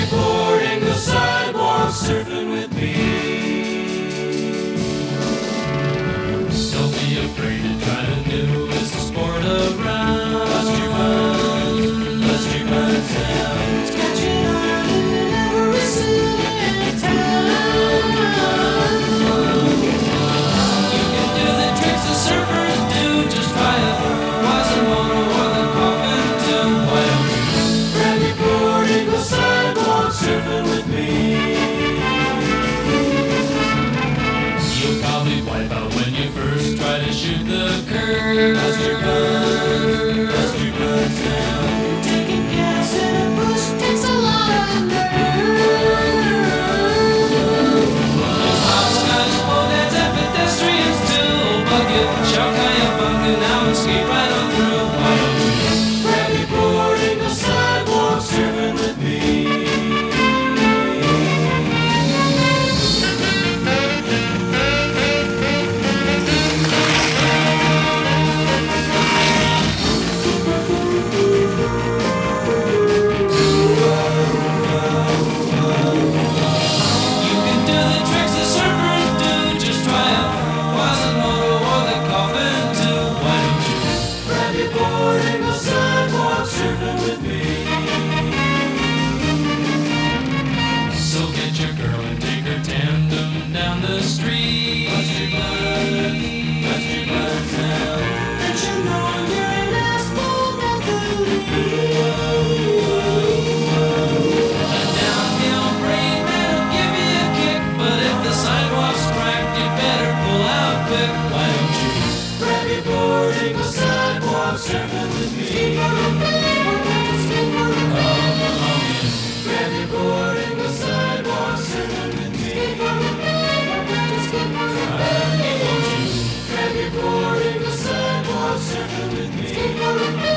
your board and go sidewalk surfing with me. Don't be afraid to try the newest sport around. Bust your buds down. It's catching on in every city and town. You can do the tricks the surfers do. Just try a Quasimodo or the coffin too. Why don't you grab your board and go sidewalk surfing with me? You'll probably wipe out when you first try to shoot the curve. Bust your buds down. Taking gas in a bush takes a lot of nerve. There's hopscotch, pole dance, and pedestrians too. Bucket, shout, cayabunga, now escape right on through. Why don't you grab your board and go sidewalk surfing with me? You can do the tricks the surfers do. Just try a Quasimodo or the coffin too. Why don't you grab your board and go sidewalk surfing with me? So get your girl and take her tandem down the street. Bust your buds down. Let you know you're an asshole athlete. A downhill break that'll give you a kick, but if the sidewalk's cracked, you better pull out quick. Why don't you grab your board and go sidewalk surfing with me? Come along in. Grab your board and go sidewalk surfing with me. Honey, won't you grab your board and go sidewalk surfing with me?